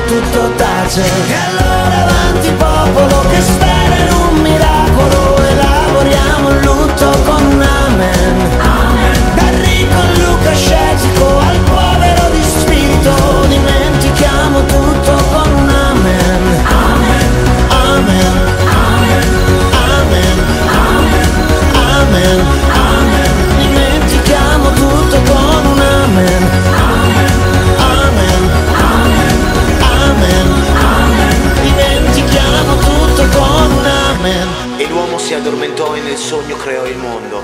tutto tace. E allora avanti popolo che spera in un miracolo, elaboriamo il lutto con un amen. Dal ricco lucascetico al povero di spirito, dimentichiamo tutto con un amen. Amen. Amen. Amen. Amen. Dimentichiamo tutto con un amen. Amen. Amen. Dimentichiamo tutto con un amen. E l'uomo si addormentò e nel sogno creò il mondo.